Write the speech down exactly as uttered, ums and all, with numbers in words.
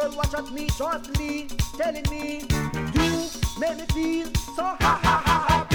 girl watch at me shortly, telling me you make me feel so ha ha ha ha.